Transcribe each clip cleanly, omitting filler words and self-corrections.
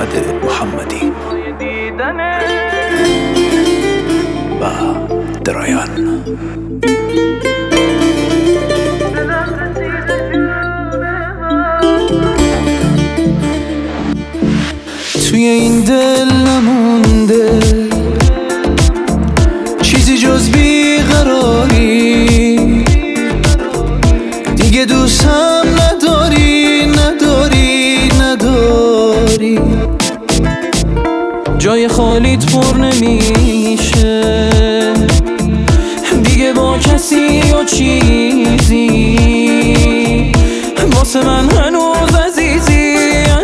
احمد محمدی و درایان. توی این دل نمونده چیزی جز بیقراری، دیگه دوستم نداری، جای خالیت پر نمیشه دیگه با کسی و چیزی، واسه من هنوز عزیزی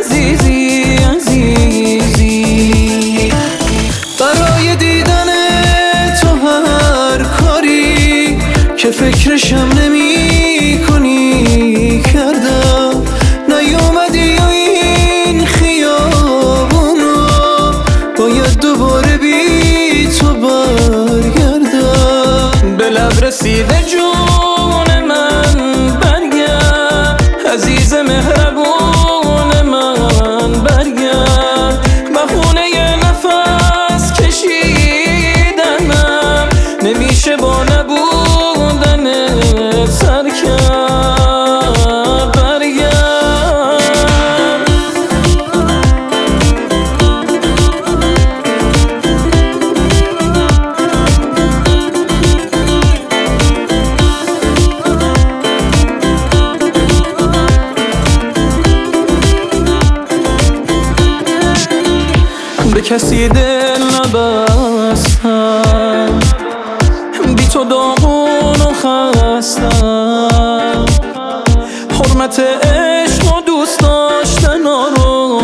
برای دیدن تو هر کاری که فکرشم نمی کنی کردم، نیومدی و این خیابونو باید دوباره بی تو برگردم. به لب رسیده جون من برگرد، عزیز مهربون من برگرد، بهونه نفس کشیدنم نمیشه با نبودن سر کرد. برگرد به کسی دل نبستم، بی تو داغون و خستم، حرمت عشق و دوست داشتن رو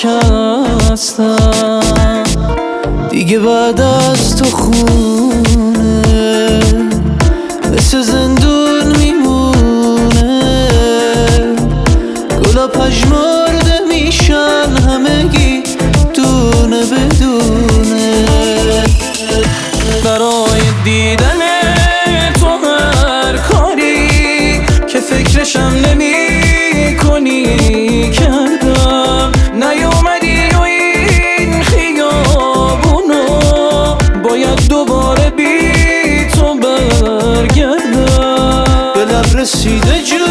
نشکستم، دیگه بعد از تو خونه مثل زندون میمونه، گلا پژمرده میشن همگی دونه بدونه، برای دیدن تو هر کاری که فکرشم نمی کنی کردم، نیومدی و این خیابونو باید دوباره بی تو برگردم. به لب رسیده